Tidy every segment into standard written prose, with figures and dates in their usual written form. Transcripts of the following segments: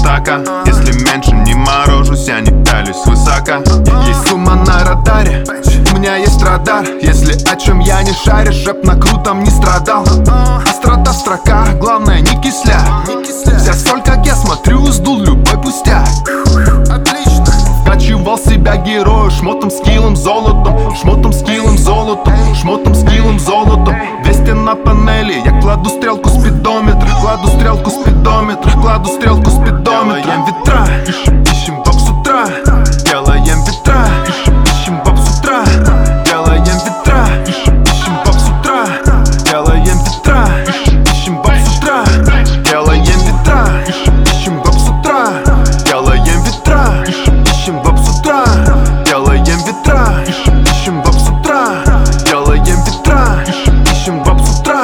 высока. Если меньше не морожусь, я не пялюсь свысока. Есть сумма на радаре, у меня есть радар. Если о чем я не шаришь, рэп на крутом не страдал. Острота в строках, главное не кисляк. Вся соль, как я смотрю, сдул любой пустяк. Вкачивал себя герою, шмотом, скиллом, золотом. Шмотом, скиллом, золотом. Шмотом, скиллом, золотом. 200 на панели, я кладу стрелку спидометра. Кладу стрелку спидометра. Кладу стрелку спидометра. Делаем ветра, ищем баб с утра. Делаем ветра, ищем баб с утра. Делаем ветра, ищем баб с утра. Делаем ветра, ищем баб с утра. Делаем ветра, ищем баб с утра. Делаем ветра, ищем баб с утра. Делаем ветра, ищем баб с утра. Делаем ветра, ищем баб с утра.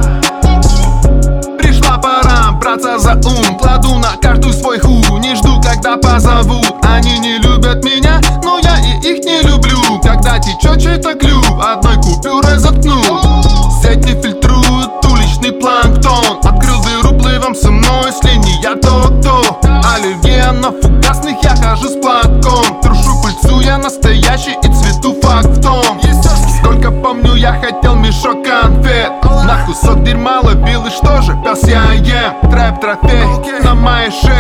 Пришла пора браться за ум. Кладу на карту свой ху. Не жду, когда позовут. Они не любят меня, но я и их не люблю. Когда течет чей-то клюв, одной купюрой заткну. Сети фильтруют уличный планктон. Открыл дыру, плывем со мной с линии, я то-то. Аллергия на фугасных, я хожу с платком. Трушу пыльцу, я настоящий и цвету факт в том. Сколько помню, я хотел мешок конфет. На кусок дерьма ловил, и что же, пес я ем. Трэп трофей на моей шее.